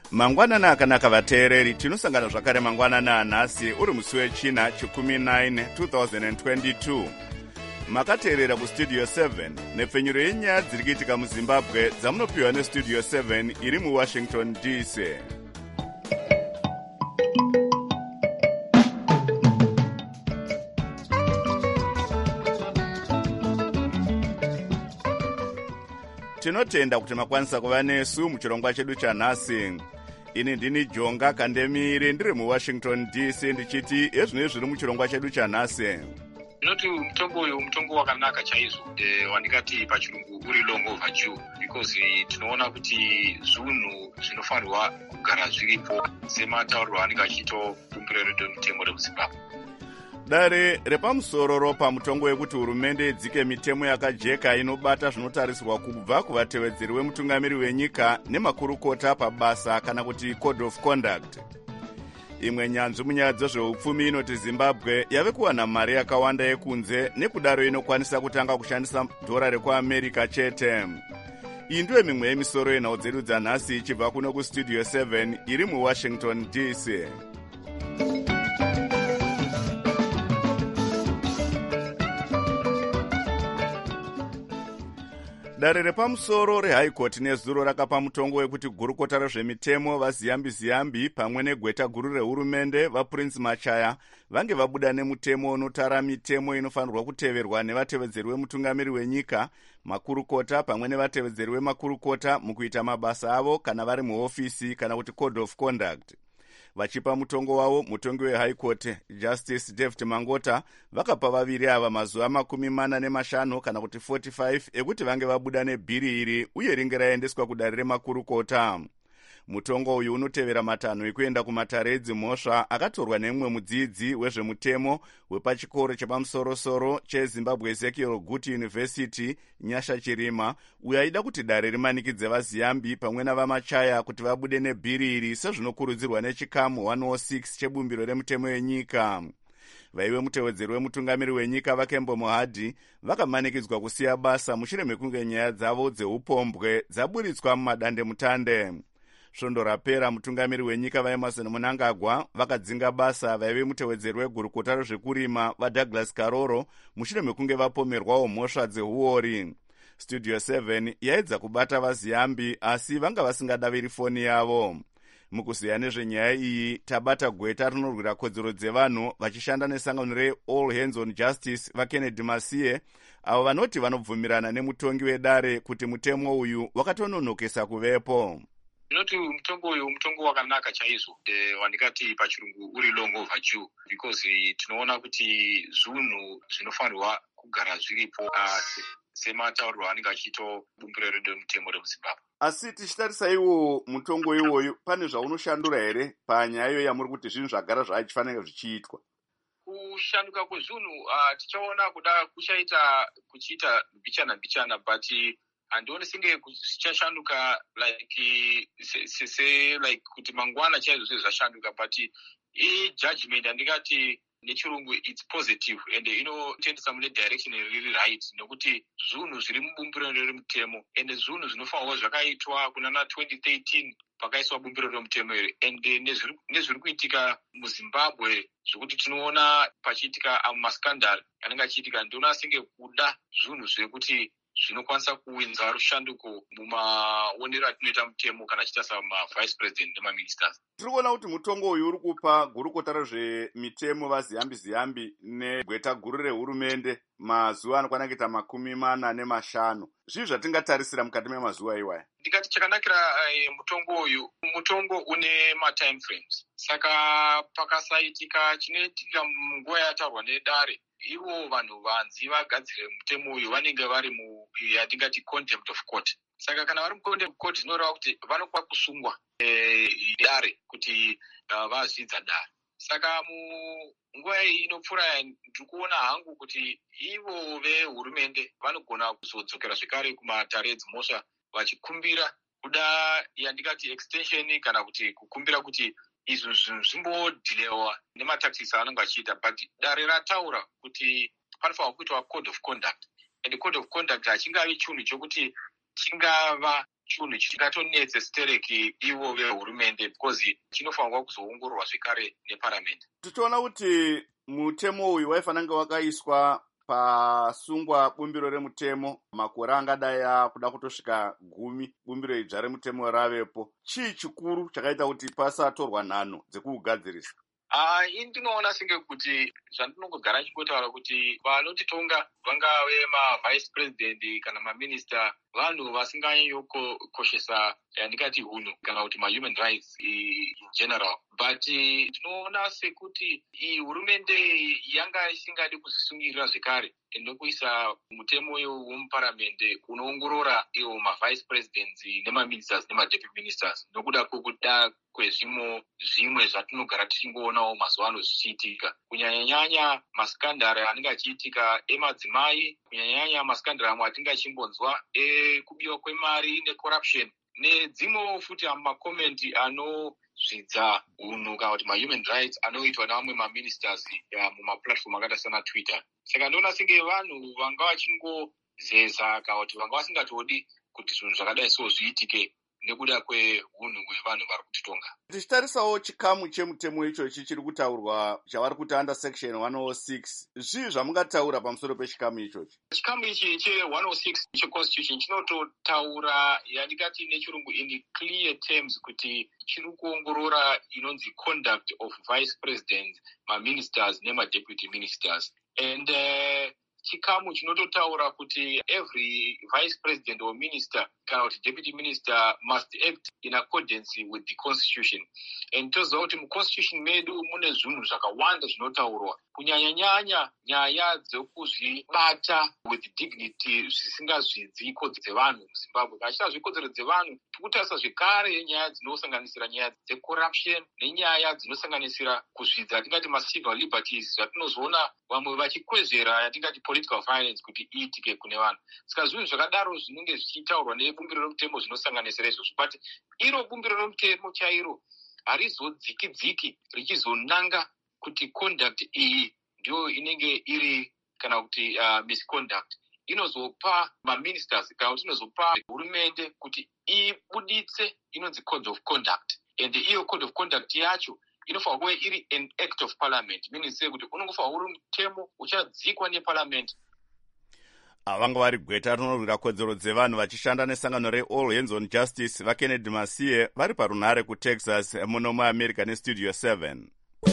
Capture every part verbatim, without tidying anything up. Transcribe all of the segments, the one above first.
Mangwanana akanaka vateereri, tinosangana zvakare mangwanana anhasi uri musi wechina chikumi naine two thousand twenty-two. Makateerera kustudio seven nepfenyuro yenyaya dziri kuitika muzimbabwe dzamunopiwa nestudio seven iri muwashington D C. Tinotenda kuti makwanisa kuva nesu muchirongwa chedu chanhasi. Ini ndini Jonga Kandemiri ndiri muwashington D C ndichiti ezvinoi zviri muchirongwa chedu chanhasi. Noti mutongo uyu mutongo wakanaka chaizvo, eh, wandikati pachirungu uri long overdue, because tinoona kuti zvinhu zvinofanirwa kugara zviripo sematauriro anenge achitokumbira redo mitemo remuzimbabwe. Dare repamusoro ropa mutongo wekuti hurumende idzike mitemo yakajeka inobata zvinotarisirwa kubva kuvatevedzeri wemutungamiri wenyika nemakurukota pabasa kana kuti code of conduct. Imwe nyanzvi munyaya dzezveupfumi inoti Zimbabwe yave kuwana mari yakawanda yekunze nekudaro inokwanisa kutanga kushandisa dhora rekuAmerica chete. Iyi ndiyo mimwe yemisoro yenhau dzedu dzanhasi ichibva kuno kustudio seven iri muwashington D C. Dare repamusoro reHigh Court nezuro rakapa mutongo wekuti gurukota rezvemitemo vaziyambi-ziyambi pamwe negweta guru rehurumende vaPrince Machaya vange vabuda nemutemo unotara mitemo inofanirwa kuteverwa nevatevedzeri wemutungamiri wenyika, makurukota pamwe nevatevedzeri wemakurukota mukuita mabasa avo kana vari muhofisi kana kuti code of conduct. Vachipa mutongo wavo, mutongi weHigh Court Justice David Mangota vakapa vaviri ava mazuva makumi mana nemashanu kana kuti forty-five ekuti vange vabuda nebhiri iri uye ringe raendeswa kudare remakurukota. Mutongo uyu unotevera matanho ekuenda kumatare edzimhosva akatorwa nemumwe mudzidzi wezvemutemo wepachikoro chepamusoro-soro cheZimbabwe Ezekiel Guti University Nyasha Chirima, uyo aida kuti dare rimanikidze vaziyambi pamwe navamachaya kuti vabude nebhiri iri sezvinokurudzirwa nechikamu one oh six chebumbiro remutemo yenyika. Vaive mutevedzeri wemutungamiri wenyika vaKembo Mohadhi vakamanikidzwa kusiya basa mushure mekunge nyaya dzavo dzeupombwe dzaburitswa mumadande mutande. Svondo rapera mutungamiri wenyika vaEmerson Mnangagwa vakadzinga basa vaive mutevedzeri wegurukota rezvekurima vaDouglas Karoro mushure mekunge vapomerwawo mhosva dzeuori. Studio seven yaedza kubata vaziyambi asi vanga vasingadaviri foni yavo. Mukuziya nezvenyaya iyi tabata gweta rinorwira kodzero dzevanhu vachishanda nesangano reAll Hands on Justice vaKennedy Masiye, avo vanoti vanobvumirana nemutongi wedare kuti mutemo uyu wakatononokesa kuvepo. Noti mutongo uyu mutongo wakanaka chaizvo, eh, wandikati pachirungu uri long overdue, because tinoona kuti zvinhu zvinofanirwa kugara zviripo uh, sematauriro anenge achitobumbira redo mitemo remuzimbabwe. Asi tichitarisaiwo mutongo iwoyu pane zvaunoshandura here panyaya iyo yamuri kuti zvinhu zvagara zvaifanira zvichiitwa? Kushanduka kwezvinhu uh, tichaona kuda kuchaita kuchiita mbichana mbichana, but handioni senge kuchashanduka like se, se, se like kuti mangwana chaizvo zvazvashanduka, but i judgment andikati nechirungu it's positive and inotendesa mune direction riri right, nekuti zvinhu zviri mubumbiro remutemo and zvinhu zvinofanirwa zvakaitwa kunana twenty thirteen pakaiswa bumbiro remutemo iri, and nezviri kuitika muZimbabwe zvekuti tinoona pachiitika amaskandal anenge achiitika, ndiona senge kuda zvinhu zvekuti zvinokwanisa kuwinza rushanduko mumaonero atinoita mutemo kana chiita mavice president nemaministers. Tiri kuona kuti mutongo uyu uri kupa gurukota rezvemitemo vaziyambi-ziyambi negweta guru rehurumende mazuva anokwana kuita makumi mana nemashanu. Zvii zvatingatarisira mukati memazuva iwaya? Ndikati chakanakira uh, mutongo uyu mutongo une matime frames, saka pakasaitika chinoitika munguva yataurwa nedare, ivo vanhu vanzi vagadzire mutemo uyu vanenge vari mu yatingati contempt of court. Saka kana vari mucontempt of court zvinoreva kuti vanokwa kusungwa eh, dare kuti uh, vazvidza dare. Saka munguva iyi inopfuura ndikuona hangu kuti ivo vehurumende vanogona kuzodzokera zvekare kumatare edzimhosva vachikumbira kuda yandikati extension kana kuti kukumbira kuti izvo zvinhu zvimbodhilewa nemataxis aanenge achiita, but dare rataura kuti panofanirwa kuitwa code of conduct, and code of conduct hachingavi chinhu chokuti chingava chinhu chingatonetse stereki ivo vehurumende because chinofanirwa kuzoongororwa zvekare neparamende. Tichiona kuti mutemo uyu waifanira kunge wakaiswa pasungwa bumbiro remutemo makore angadai akuda kutosvika gumi bumbiro idzva remutemo ravepo. Chii chikuru chakaita kuti pasatorwa nhano dzekugadzirisa? Ah, uh, indinoona senge kuti zvandinongogara chikotaura kuti vanotitonga vangave mavice president kana maminister vanhu vasinganyanyokoshesa yandikati hunhu kana kuti mahuman rights in general, but tinoona sekuti iyi hurumende yanga isingadi kuzvisungirira zvekare nekuisa mutemo wemuparamende unoongorora iwo mavice presidents nemaministers nemadeputy ministers nokuda kwokuda kwezvimo zvimwe zvatinogara tichingoonawo mazuva ano zvichiitika, kunyanyanyanya maskandari anenge achiitika emadzimai, kunyanyanyanya maskandari amwe atinga chimbonzwa ekubiwa kwemari necorruption nedzimwewo futi makomenti anozvidza unhu kana kuti mahuman rights anoitwa nevamwe maministers mumaplatform akaita sana Twitter. Saka ndoona senge vanhu vanga vachingozeza kana kuti vanga vasingatodi kuti zvinhu zvakadai so zviitike nekuda kweunhu hwevanhu vari kutitonga. Tichitarisawo chikamu chemutemo ichochi chiri kutaurwa chavari kuti under section one oh six, zvii zvamungataura pamusoro pechikamu ichochi? Chikamu ichi che one oh six checonstitution chinototaura yandikati nechirungu in clear terms kuti chiri kuongorora inonzi conduct of vice presidents, maministers nemadeputy ministers, and uh, chikamu chinototaura kuti every vice president or minister kana kuti deputy minister must act in accordance with the constitution. And toziva kuti muconstitution medu mune zvinhu zvakawanda zvinotaurwa, kunyanyanyanya nyaya dzekuzvibata with dignity zvisingazvidzi kodzero dzevanhu muZimbabwe. Kachitazve kodzero dzevanhu tikutarisa zvekare nyaya dzinosanganisira nyaya dzecorruption nenyaya dzinosanganisira kuzvidza tingati macivil liberties zvatinozoona vamwe vachikwezvera yatingati political violence kuti iitike kune vanhu. Saka zvinhu zvakadaro zvinenge zvichitaurwa nebumbiro romutemo zvinosanganisira izvozvo, but iro bumbiro romutemo chairo harizodziki-dziki richizonanga kuti conduct iyi ndio inenge iri kana kuti uh, misconduct. Inozopa maministers kana kuti inozopa hurumende kuti ibuditse inonzi code of conduct, and iyo code of conduct yacho inofanirwa kuve iri an act of parliament, meaning say kuti unongofanirwa uri mutemo uchadzikwa neparliament. Vanga vari gweta rinorwira kodzero dzevanhu vachishanda nesangano reAll Hands on Justice vaKennedy Masiye vari parunhare kuTexas muno muAmerica nestudio seven.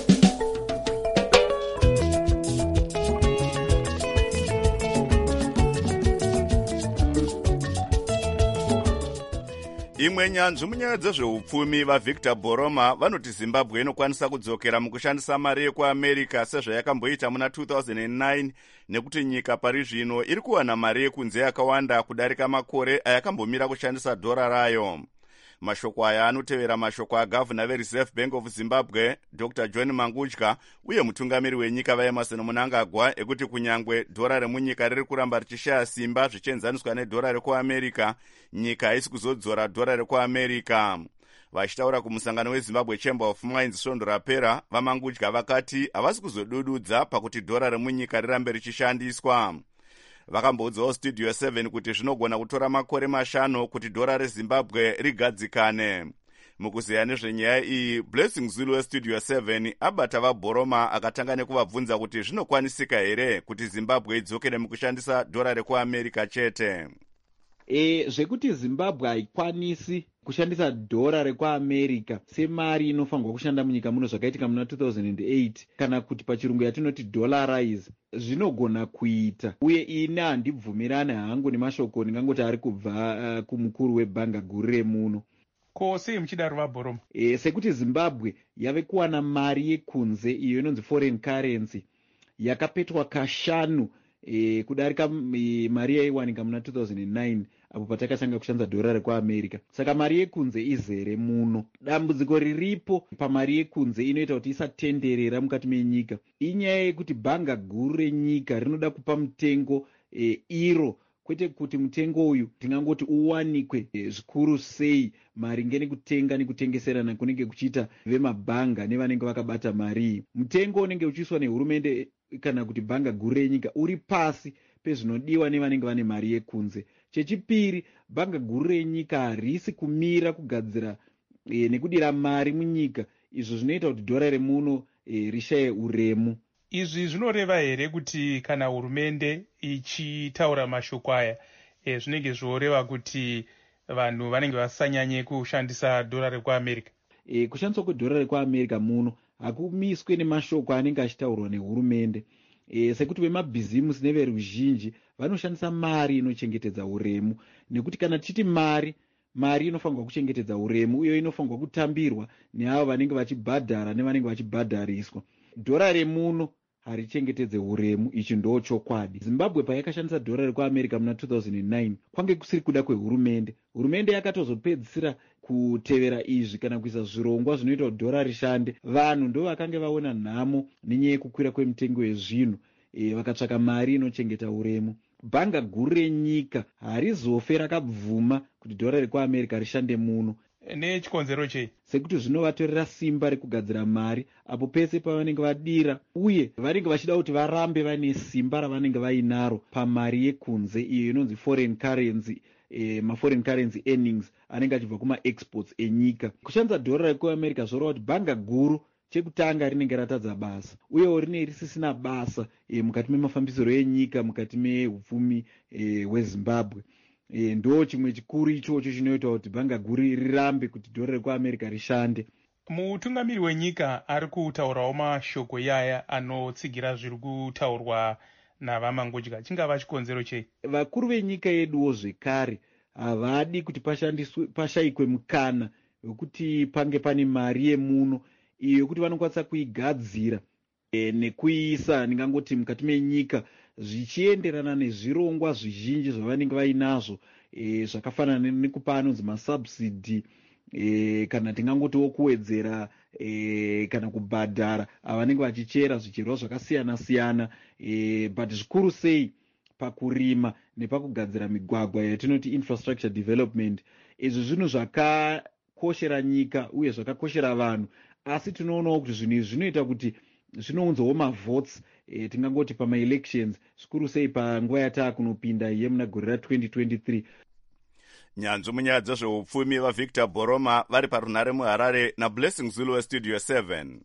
Imwe nyanzvi munyaya dzezveupfumi vaVictor Boroma vanoti Zimbabwe inokwanisa kudzokera mukushandisa mari yekuAmerica sezvayakamboita muna two thousand nine, nekuti nyika pari zvino iri kuwana mari yekunze yakawanda kudarika makore ayakambomira kushandisa dhora rayo. Mashoko aya anotevera mashoko agavhuna veReserve Bank of Zimbabwe Doctor John Mangudya uye mutungamiri wenyika vaEmerson Mnangagwa ekuti kunyangwe dhora remunyika riri kuramba richishaya simba zvichienzaniswa nedhora rekuAmerica, nyika haisi kuzodzora dhora rekuAmerica. Vachitaura kumusangano weZimbabwe Chamber of Mines svondo rapera, vaMangudya vakati havasi kuzodududza pakuti dhora remunyika rirambe richishandiswa. Vakamboudzawo studio seven kuti zvinogona kutora makore mashanu kuti dhora reZimbabwe rigadzikane. Mukuzeya nezvenyaya iyi, Blessing Zulu westudio seven abata vaBoroma akatanga nekuvabvunza kuti zvinokwanisika here kuti Zimbabwe idzokere mukushandisa dhora rekuAmerica chete. E, zvekuti Zimbabwe haikwanisi kushandisa dhora rekuAmerica semari inofanirwa kushanda munyika muno zvakaitika muna two thousand eight kana kuti pachirungu yatinoti dollarize, zvinogona kuita, uye ine handibvumirane hangu nemashoko ndingangoti ari kubva uh, kumukuru webhanga guru remuno. Ko sei muchidaro vaBoroma? E, sekuti Zimbabwe yave kuwana mari yekunze iyo inonzi foreign currency yakapetwa kashanu e, kudarika e, mari yaiwanika muna two thousand nine apo patakatanga kushandisa dhora rekuAmerica. Saka mari yekunze izere muno. Dambudziko riripo pamari yekunze inoita kuti isatenderera mukati menyika inyaya yekuti bhanga guru renyika rinoda kupa mutengo e, iro, kwete kuti mutengo uyu tingangoti uwanikwe e, zvikuru sei maringe nekutenga nekutengeserana kunenge kuchiita vemabhanga nevanenge vakabata mari. Mutengo unenge uchiiswa nehurumende kana kuti bhanga guru renyika uri pasi pezvinodiwa nevanenge vane mari yekunze. Chechipiri, bhanga guru renyika harisi kumira kugadzira e, nekudira mari munyika, izvo zvinoita kuti dhora remuno e, rishaye uremu. Izvi zvinoreva here kuti kana hurumende ichitaura mashoko aya e, zvinenge zvoreva kuti vanhu vanenge vasanyanye kushandisa dhora rekuamerica? E, kushandiswa kwedhora rekuamerica muno hakumiswe nemashoko anenge achitaurwa nehurumende. E, sekuti vemabhizimusi neveruzhinji vanoshandisa mari inochengetedza uremu, nekuti kana tichiti mari mari inofanirwa kuchengetedza uremu, uye inofanirwa kutambirwa neavo vanenge vachibhadhara nevanenge vachibhadhariswa. Dhora remuno harichengetedze uremu, ichi ndo chokwadi. Zimbabwe payakashandisa dhora rekuamerica muna two thousand nine kwange kusiri kuda kwehurumende. Hurumende yakatozopedzisira kutevera izvi kana kuisa zvirongwa zvinoita kuti dhora rishande. Vanhu ndo vakange vaona nhamo nenyaya yekukwira kwemitengo yezvinhu, e, vakatsvaka mari inochengeta uremu. Bhanga guru renyika harizofe rakabvuma kuti dhora rekuamerica rishande muno. Nechikonzero chei? Sekuti zvinovatorera simba rekugadzira mari apo pese pavanenge vadira, uye vanenge vachida kuti varambe vaine simba ravanenge vainaro pamari yekunze, iyo inonzi foreign currency, e, maforeign currency earnings anenge achibva kuma-exports enyika. Kushandisa dhora rekuamerica zvoreva kuti bhanga guru chekutanga rinenge ratadza basa, uyewo rine risisina basa e, mukati memafambisiro enyika, mukati mehupfumi e, hwezimbabwe. E, ndo chimwe chikuru ichocho chinoita kuti bhanga guru rirambe kuti dhora rekuamerica rishande. Mutungamiri wenyika ari kutaurawo mashoko yaya anotsigira zviri kutaurwa navamangodya. Chingava chikonzero chei? Vakuru venyika yeduwo zvekare havadi kuti pashandiswe pashayikwe mukana wekuti pange pane mari yemuno iyo yekuti vanokwanisa kuigadzira e, nekuiisa ndingangoti mukati menyika zvichienderana nezvirongwa zvizhinji zvavanenge vainazvo, e, zvakafanana nekupa anonzi masubsidi, e, kana tingangotiwo kuwedzera e, kana kubhadhara avanenge vachichera zvicherwa zvakasiyana siyana, e, but zvikuru sei pakurima nepakugadzira migwagwa yatinoti infrastructure development. Izvi zvinhu zvakakoshera nyika uye zvakakoshera vanhu, asi tinoonawo kuti zvinhu izvi zvinoita kuti zvinounzawo mavotes, e, tingangoti pama-elections, zvikuru sei panguva yataa kunopinda iye muna gore ra-twenty twenty-three. Nyanzvi munyaya dzezveupfumi vaVictor Boroma vari parunhare muHarare naBlessing Zulu weStudio seven.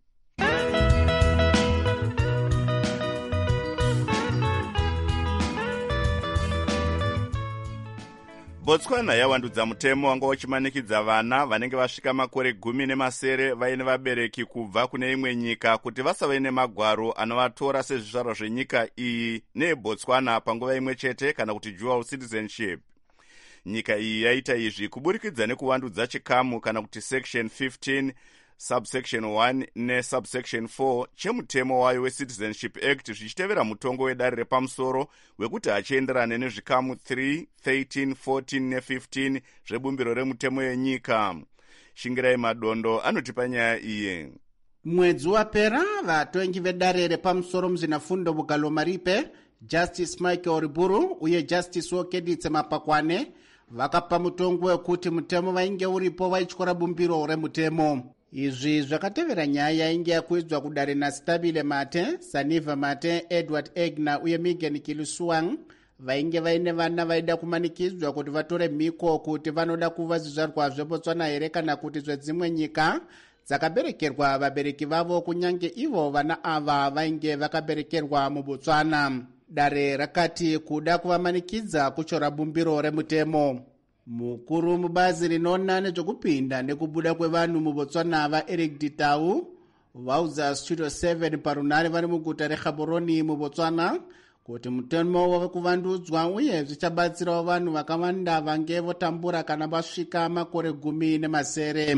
Botswana yawandudza mutemo wanga uchimanikidza vana vanenge vasvika makore gumi nemasere vaine vabereki kubva kune imwe nyika kuti vasave nemagwaro anovatora sezvizvarwa zvenyika iyi neBotswana panguva imwe chete, kana kuti dual citizenship. Nyika iyi yaita izvi kuburikidza nekuvandudza chikamu kana kuti section fifteen subsection one nesubsection four chemutemo wayo weCitizenship Act, zvichitevera mutongo wedare repamusoro wekuti hachienderane nezvikamu three, thirteen, fourteen ne-fifteen zvebumbiro remutemo yenyika. Shingirai Madondo anotipa nyaya iyi. Mwedzi wapera vatongi vedare repamusoro muzvinafundo Bugalomaripe, Justice Michael Riburu uye Justice Wokeditse Mapakwane vakapa mutongo wekuti mutemo vainge uripo vaityora bumbiro remutemo. Izvi zvakatevera nyaya yainge yakuidzwa kudare naStabile Mate, Saniva Mate, Edward Egna uye Megan Kilusuwang vainge vaine vana vaida kumanikidzwa kuti vatore mhiko kuti vanoda kuva zvizvarwa zveBotswana here kana kuti zvedzimwe nyika dzakaberekerwa vabereki vavo, kunyange ivo vana ava vainge vakaberekerwa muBotswana. Dare rakati kuda kuvamanikidza kuchora bumbiro remutemo. Mukuru mubazi rinoona nezvekupinda nekubuda kwevanhu muBotswana vaEric Ditau vaudza Studio seven parunhare vari muguta reGaborone muBotswana kuti mutemo wave kuvandudzwa uye zvichabatsirawo vanhu vakawanda vange votambura kana vasvika makore gumi nemasere.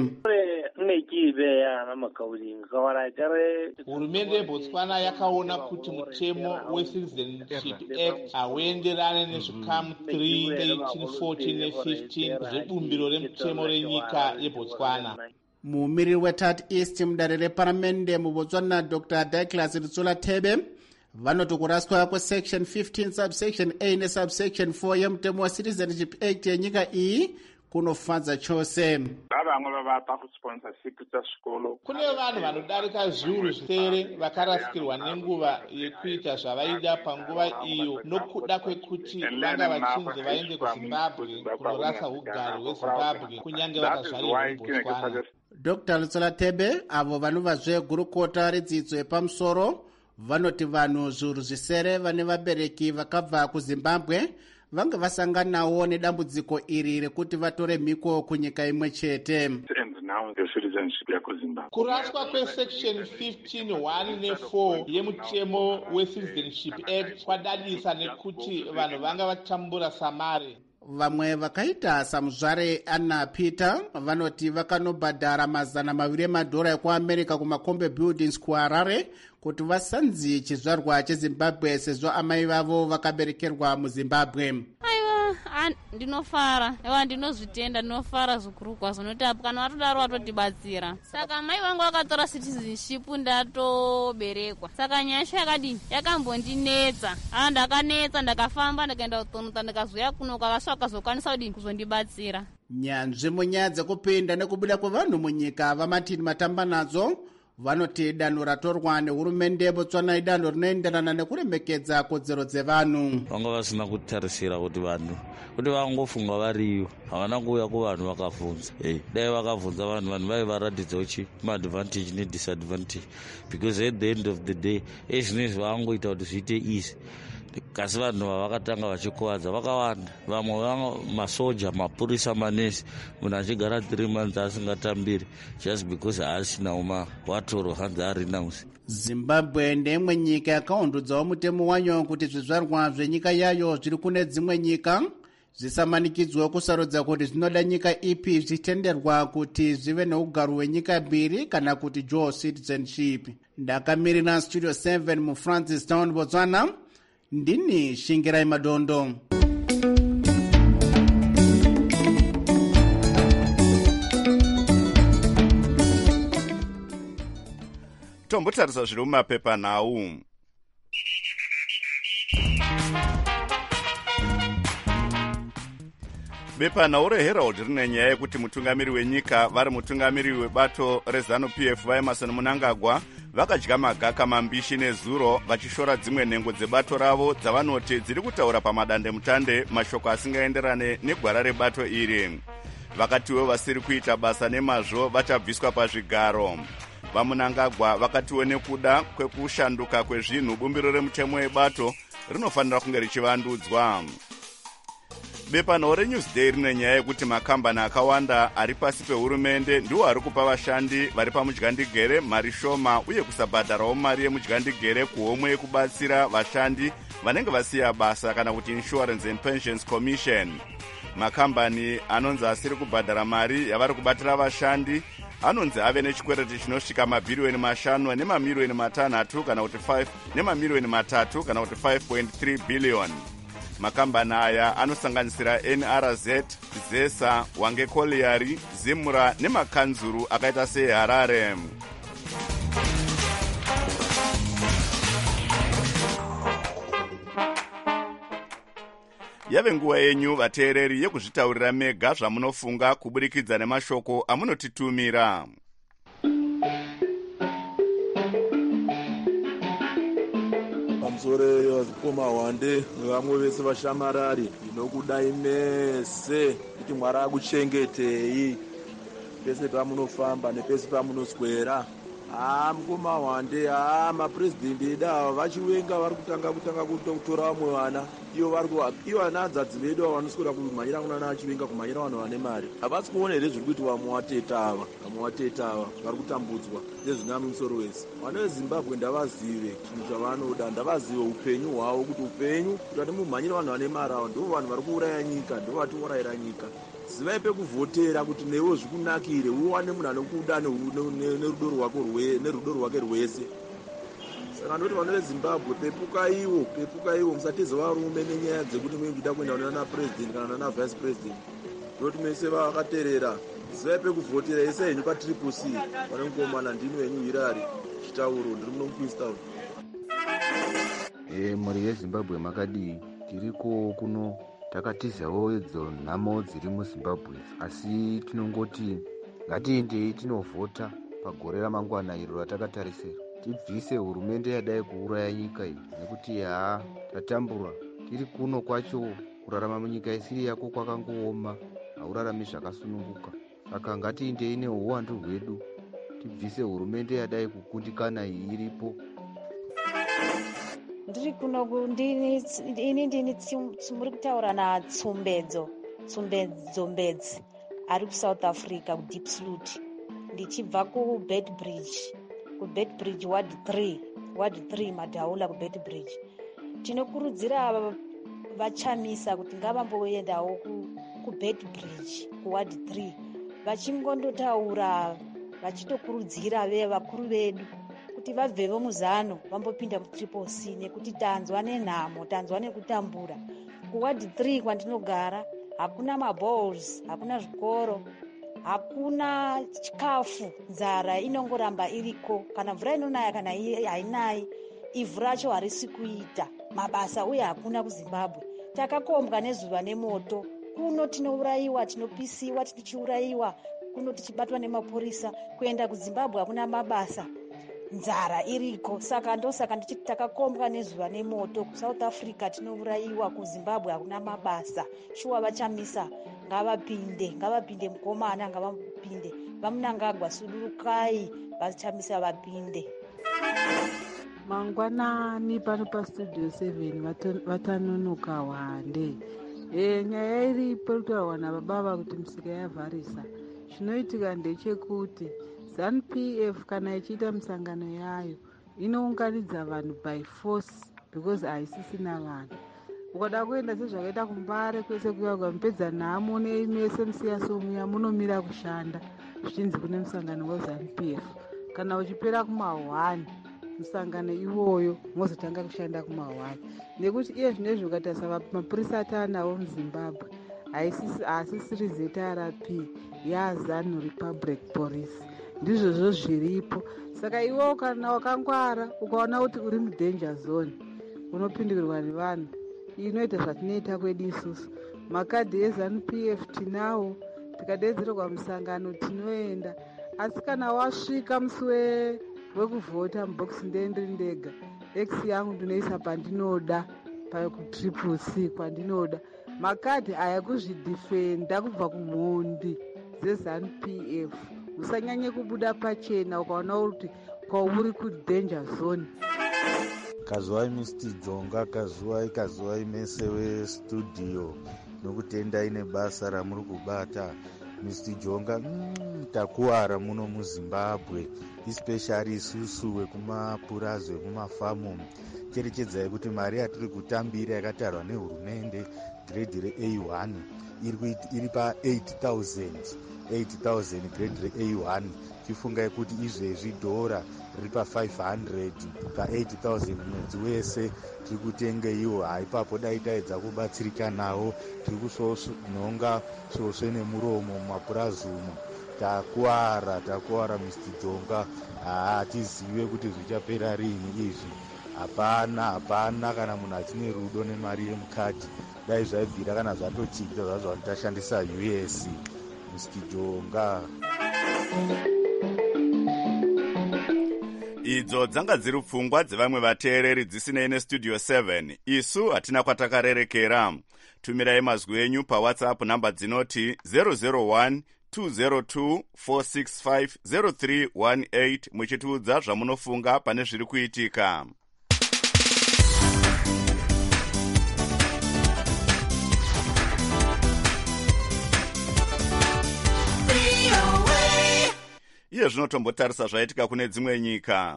Hurumende yeBotswana yakaona kuti mutemo weCitizenship Act hauenderane nezvikamu three, eighteen, fourteen ne-fifteen zvebumbiro remutemo renyika yeBotswana. Mumiriri weThat East mudare reparamende muBotswana Doctor Douglas Ritsula Thebe vanoti kuraswa kwesection fifteen subsection A nesubsection four yemutemo weCitizenship Act yenyika iyi kunofadza chose. vamwe vavapa kusponsorship dzazvikolo. Kune vanhu vanodarika zviuru zvisere vakarasikirwa nenguva yekuita zvavaida panguva iyo nokuda kwekuti vanga vachinzi vaende kuzimbabwe kunorasa ugari hwezimbabwe kunyange vakazvarirwa mubotswana. Dr Lutsola Tebe avo vanovazve gurukota redzidzo yepamusoro vanoti vanhu zviuru zvisere vane vabereki vakabva kuzimbabwe vanga vasanganawo nedambudziko iri rekuti vatore mhiko kunyika imwe chete. Kuraswa kwesection fifteen one ne four yemutemo weCitizenship Act kwadadisa nekuti vanhu vanga vatambura samare. Vamwe vakaita samuzvare Anna Peter vanoti vakanobhadhara mazana maviri emadhora ekuamerica kumakombe buildings kuHarare kuti vasanzi chizvarwa cheZimbabwe sezvo amai vavo vakaberekerwa muZimbabwe. Aiwa, ndinofara, ewa ndinozvitenda, ndinofara zvikuru kwazvo noti apo kana watodaro watotibatsira. Saka mai vangu vakatora citizenship ndatoberekwa. Saka nyasha yakadini yakambondinetsa. Ah, ndakanetsa ndakafamba ndakaenda kutonuta ndikazoya kuno kwakasvika kazokwanisa kudini kuzondibatsira. Nyanzvi munyaya dzekupinda nekubuda kwevanhu munyika vaMartin Matamba nadzo vanoti danho ratorwa nehurumende Botswana idanho rinoenderana nekuremekedza kodzero dzevanhu. Vanga vasina kutarisira kuti vanhu kuti vangofunga variyo havana kuuya kuvanhu vakavhunza. Hey, dai vakavhunza vanhu vanhu vaivaratidza uchi maadvantage nedisadvantage because at the end of the day ezvinezvi vangoita kuti zviite easy. Kasi vanhu vavakatanga vachikuwadza vakawanda, vamwe masoja, mapurisa, manesi, munhu achigara three months asingatambiri just because haasinawo mawatoro hanzi arenounce. Zimbabwe ndeimwe nyika yakaundudzawo mutemo wayo kuti zvizvarwa zvenyika yayo zviri kune dzimwe nyika zvisamanikidzwa kusarudza kuti zvinoda nyika ipi zvitenderwa kuti zvive neugaro hwenyika mbiri kana kuti dual citizenship. Ndakamirira Studio seven muFrancistown, Botswana. Ndini Shingirai Madondo. Tombotarisa zviri mumapepa nhau. Bepanhau reHerald rine nyaya yekuti mutungamiri wenyika vari mutungamiri webato reZanu-P F vaEmmerson Mnangagwa vakadya magaka mambishi nezuro vachishora dzimwe nhengo dzebato ravo dzavanoti dziri kutaura pamadandemutande mashoko asingaenderane negwara rebato iri. Vakatiwo vasiri kuita basa nemazvo vachabviswa pazvigaro. VaMnangagwa vakatiwo nekuda kwekushanduka kwezvinhu bumbiro remutemo webato rinofanira kunge richivandudzwa. Bepanhau reNewsday rine nyaya yekuti makambani akawanda ari pasi pehurumende ndiwo ari kupa vashandi vari pamudyandigere mari shoma uye kusabhadharawo mari yemudyandigere kuhomwe yekubatsira vashandi vanenge vasiya basa kana kuti Insurance and Pensions Commission. Makambani anonzi asiri kubhadhara mari yavari kubatira vashandi anonzi ave nechikwereti chinosvika mabhiriyoni mashanu nemamiliyoni matanhatu kana kuti five nemamiliyoni matatu kana kuti five point three billion. Makambani aya anosanganisira N R Z, Zesa, Wange Colliery, Zimra nemakanzuru akaita seHarare. Yave nguva yenyu vateereri yekuzvitaurira mega zvamunofunga kuburikidza nemashoko amunotitumira. Pamusoro yazvikoma wande nevamwe vese vashamarari inokudai mese kuti Mwari akuchengetei pese pamunofamba nepese pamunoswera. Ah, mukoma wande, ah, mapresidenti edu ava vachiwenga vari kutanga kutanga kutora vamwe vana. Ivo vari ivo vana adzadzi vedu ava vanoswera kumhanyira kunana achiwenga kumhanyira vanhu vane mari. Havasi kuona here zviri kuitwa vamwe vateta ava, vamwe vateta ava vari kutambudzwa nezvina musoro wese. Vana veZimbabwe ndavazive chinhu chavanoda, ndavazive upenyu hwavo kuti upenyu kuti vati mumhanyira vanhu vane mari ava ndivo vanhu vari kuuraya nyika, ndivo vatiurayira nyika. Zivai pekuvhotera kuti newe zvikunakire uwane munhu anokuda nerudo rwako nerudo rwake rwese. Saka ndoti vanhu veZimbabwe pepukaiwo pepukaiwo musatiza varume nenyaya dzekuti muchida kuenda nana president kana nana vice president. Ndoti mese vakaterera zivai pekuvhotera ese henyu patriple C pane mukomana ndini wenyu Hirari Chitauro ndiri muno muQueenstown. Eh, mhuri yeZimbabwe makadii? Tiriko kuno takatizawo idzo nhamo dziri muzimbabwe, asi tinongoti ngatiendei tinovhota pagore ramangwana iro ratakatarisira, tibvise hurumende yadai kuuraya nyika iyi, nekuti haa tatambura tiri kuno kwacho. Kurarama munyika isiri yako kwakangooma, haurarami zvakasununguka. Saka ngatiendei neuwandu hwedu tibvise hurumende yadai kukundikana iyi iripo. Ndiri kuno ini ndini muri kutaura natsumbedzo tsumbedzo mbedzi ari kuSouth Africa kuDeep Sloot, ndichibva kuBedbridge kuBedbridge ward three ward three Madaula kuBedbridge. Tinokurudzira vachamisa kuti ngavamboendawo kuBedbridge kuward three vachingondotaura vachitokurudzira ve vakuru vedu kuti vabvevo muzano vambopinda mutriple C, nekuti tanzwa nenhamo, tanzwa nekutambura. Kuward three kwandinogara hakuna maballs, hakuna zvikoro, hakuna chikafu, nzara inongoramba iriko. Kana mvura inonaya kana hainayi, ivhu racho harisi kuita mabasa, uye hakuna kuZimbabwe. Takakombwa nezuva nemoto, kuno tinourayiwa, tinopisiwa, tichiurayiwa, kuno tichibatwa nemapurisa. Kuenda kuZimbabwe hakuna mabasa, nzara iriko. Saka ndosaka ndichiti takakombwa nezuva nemoto. kuSouth Africa tinourayiwa, kuZimbabwe hakuna mabasa. Shuwa vachamisa ngavapinde, ngavapinde mukomana, ngavapinde. Vamunangagwa sudurukai, vachamisa vapinde. Mangwanani pano pastudio seven vatanonoka wande. E, nyaya iripo kutaurwa nababa kuti misika yavharisa. Zvinoitika ndechekuti ZANU P F kana ichiita misangano yayo inounganidza vanhu by force because haisisina vanhu. Ukada kuenda sezvakaita kuMbare kwese kuya kwamupedza nhamo neimese musiyasomuya munomira kushanda zvichinzi kune musangano weZANU P F. Kana uchipera kumahwani musangano iwoyo mozotanga kushanda kumahwani, nekuti iye zvinezvi ukatarisa mapurisa ataanawo muZimbabwe haasisiri zeta R P yaZANU Republic Police, ndizvozvo zviripo. Saka iwo kana wakangwara ukaona kuti uri mudanger zone unopindirwa nevanhu. Inoita zvatinoita kwedu isusu, makadhi eZANU P F tinawo, tikadedzerwa musangano tinoenda. Asi kana wasvika musi wekuvhota mubhokisi ndendiri ndega, X yangu ndinoisa pandinoda, pakutriple C kwandinoda. Makadhi aya kuzvidifenda kubva kumhondi dzeZANU P F. Usanyanye kubuda pachena ukaona kuti kwauri kudanger zone. Kazuwai mister Jonga, kazuwai kazuwai mese westudio, nokutenda ine basa ramuri kubata. mister Jonga, mm, takuwara muno muZimbabwe, especially isusu wekumapurazi wekumafamu. Cherechedzai kuti mari yatiri kutambira yakatarwa nehurumende grade re-A one iri pa eight thousand grade re-A one. Chifungai kuti izvezvi dhora riri pa five hundred pa eight thousand mwedzi wese. Tiri kutenga iwo haipapo dai taedza kubatsirika nawo. Tiri kusononga svosve nemuromo mumapurazi umo. Takuwara, takuwara mister Jonga. Hatizive kuti zvichapera rini izvi. Hapana, hapana kana munhu achine rudo nemari yemukadhi. Dai zvaibvira kana zvatochita zvazvo tashandisa U S. mister Jonga. Idzo dzanga dziri pfungwa dzevamwe vateereri dzisinei nestudio seven. Isu hatina kwatakarerekera. Tumirai mazwi enyu paWhatsApp namba dzinoti zero zero one two zero two four six five zero three one eight muchitiudza zvamunofunga pane zviri kuitika. Iye zvinotombotarisa zvaitika kune dzimwe nyika.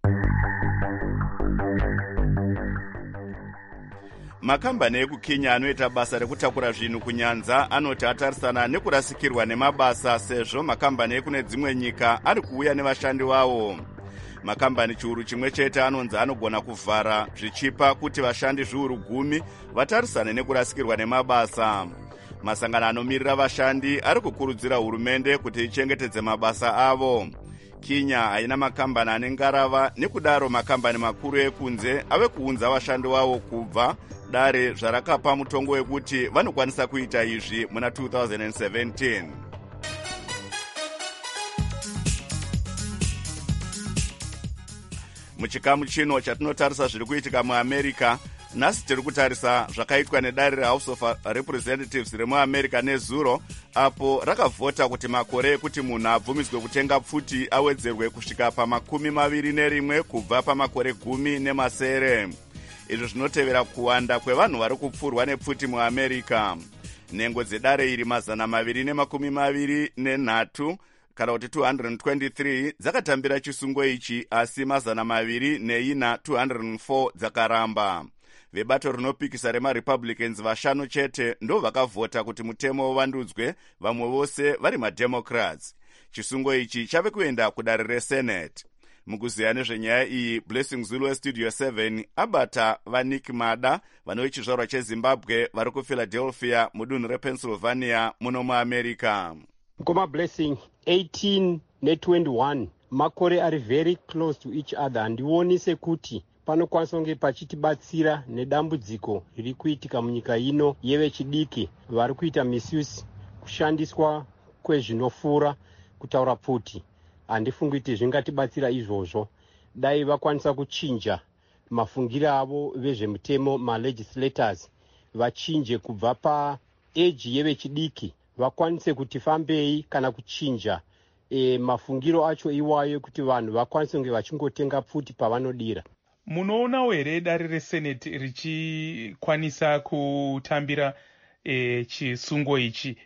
Makambani ekukenya anoita basa rekutakura zvinhu kunyanza anoti atarisana nekurasikirwa nemabasa sezvo makambani ekune dzimwe nyika ari kuuya nevashandi wavo. Makambani chiuru chimwe chete anonzi anogona kuvhara zvichipa kuti vashandi zviuru gumi vatarisane nekurasikirwa nemabasa. Masangano anomirira vashandi ari kukurudzira hurumende kuti ichengetedze mabasa avo. Kenya haina makambani ane ngarava, nekudaro makambani makuru ekunze ave kuunza vashandi vavo kubva dare zvarakapa mutongo wekuti vanokwanisa kuita izvi muna two thousand seventeen. Muchikamu chino chatinotarisa zviri kuitika muAmerica, nhasi tiri kutarisa zvakaitwa nedare reHouse of Representatives remuAmerica nezuro, apo rakavhota kuti makore ekuti munhu abvumiswe kutenga pfuti awedzerwe kusvika pamakumi maviri nerimwe kubva pamakore gumi nemasere. Izvi zvinotevera kuwanda kwevanhu vari kupfurwa nepfuti muAmerica. Nhengo dzedare iri mazana maviri nemakumi maviri nenhatu kana kuti two hundred twenty-three dzakatambira chisungo ichi, asi mazana maviri neina two hundred four dzakaramba. Vebato rinopikisa remaRepublicans vashanu chete ndo vakavhota kuti mutemo uvandudzwe, vamwe vose vari maDemocrats. Chisungo ichi chave kuenda kudare reSenate. Mukuziya nezvenyaya iyi, Blessing Zulu weStudio seven abata vaNick Mada vanochizvarwa cheZimbabwe vari kuPhiladelphia mudunhu rePennsylvania muno muAmerica. Mkoma Blessing, eighteen ne twenty-one makore ari very close to each other. Handioni sekuti panokwanisa kunge pachitibatsira nedambudziko riri kuitika munyika ino yevechidiki vari kuita misuse, kushandiswa kwezvinofura kutaura pfuti. Handifungi kuti zvingatibatsira izvozvo. Dai vakwanisa kuchinja mafungiro avo vezvemutemo, malegislators vachinje kubva paage yevechidiki vakwanise kuti fambei kana kuchinja e, mafungiro acho iwayo kuti vanhu vakwanise kunge vachingotenga pfuti pavanodira. Munoonawo here dare reSenate richikwanisa kutambira e, chisungo ichi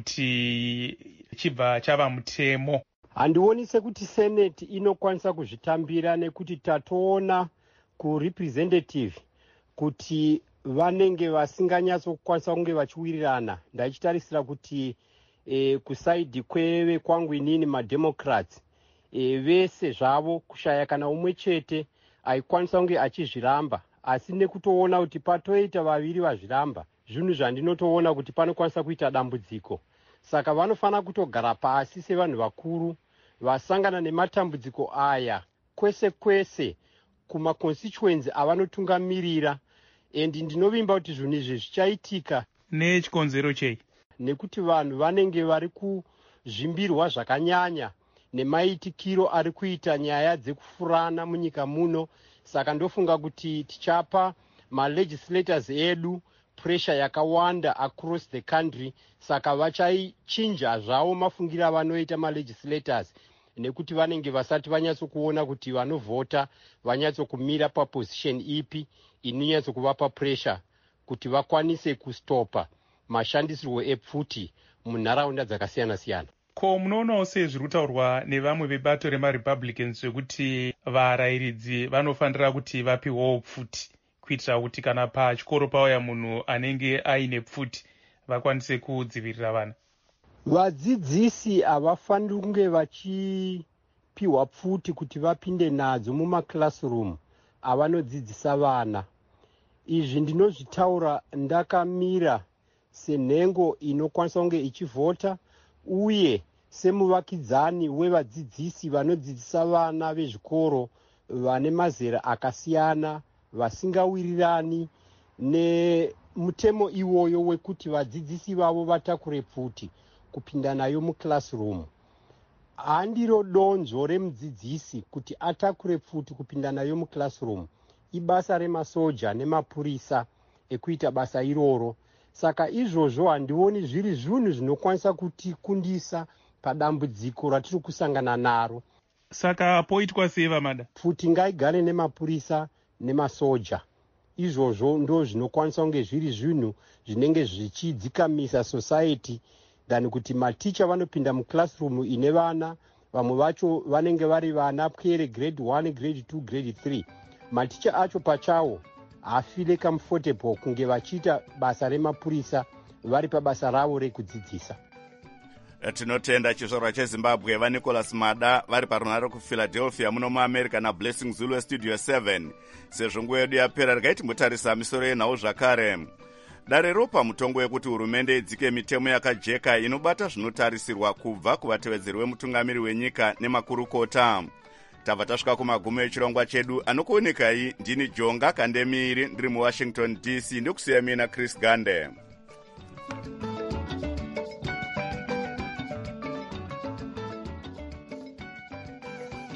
kuti chibva chava mutemo? Handioni sekuti Senate inokwanisa kuzvitambira, nekuti tatoona kurepresentative kuti vanenge vasinganyatsokwanisa kunge vachiwirirana. Ndaichitarisira kuti e, kusaidi kweve kwangu inini maDemocrats e, vese zvavo kushaya kana umwe chete aikwanisa kunge achizviramba, asi nekutoona kuti patoita vaviri vazviramba, zvinhu zvandinotoona kuti panokwanisa kuita dambudziko. Saka vanofana kutogara pasi sevanhu vakuru vasangana nematambudziko aya kwese kwese kumaconstituency avanotungamirira. Endi ndinovimba kuti zvinhu izvi zvichaitika nechikonzero chei? Nekuti vanhu vanenge vari kuzvimbirwa zvakanyanya nemaitikiro ari kuita nyaya dzekufurana munyika muno. Saka ndofunga kuti tichapa malegislators edu pressure yakawanda across the country. Saka vachaichinja zvavo mafungiro avanoita malegislators, nekuti vanenge vasati vanyatsokuona kuti vanovhota vanyatsokumira paposition ipi inonyatsokuvapa pressure kuti vakwanise kustopa mashandisirwo epfuti munharaunda dzakasiyana-siyana. Ko munoonawo sei zviri kutaurwa nevamwe vebato remaRepublicans zvekuti varayiridzi vanofanira kuti vapiwawo pfuti kuitira kuti kana pachikoro pauya munhu anenge aine pfuti vakwanise kudzivirira vana? Vadzidzisi havafaniri kunge vachipiwa pfuti kuti vapinde nadzo mumaklassroom avanodzidzisa vana. Izvi ndinozvitaura ndakamira senhengo inokwanisa kunge ichivhota, uye semuvakidzani wevadzidzisi vanodzidzisa vana vezvikoro vane mazera akasiyana, vasingawirirani nemutemo iwoyo wekuti vadzidzisi vavo vatakure pfuti kupinda nayo muclassroom. Handiro donzvo remudzidzisi kuti atakure pfuti kupinda nayo muclassroom. Ibasa remasoja nemapurisa ekuita basa iroro. Saka izvozvo handioni zviri zvinhu zvinokwanisa kutikundisa padambudziko ratiri kusangana naro. Saka poitwa sei vamada? Pfuti ngaigare nemapurisa nemasoja. Izvozvo ndo zvinokwanisa kunge zviri zvinhu zvinenge zvichidzikamisa society than kuti maticha vanopinda muclassroom ine vana, vamwe vacho vanenge vari vana pwere grade one, grade two, grade three. Maticha acho pachawo hafile comfortable kunge vachiita basa remapurisa vari pabasa ravo rekudzidzisa. Tinotenda chizvarwa cheZimbabwe vaNicholas Mada vari parunhare kuPhiladelphia muno muAmerica naBlessing Zulu weStudio seven. Sezvo nguva yedu yapera regai timbotarisa misoro yenhau zvakare. Dare ropa mutongo wekuti hurumende idzike mitemo yakajeka inobata zvinotarisirwa kubva kuvatevedzeri vemutungamiri wenyika nemakurukota. Tabva tasvika kumagumo echirongwa chedu. Anokuonekai ndini Jonga Kandemiri ndiri muWashington D C ndokusiya mina Chris Gande.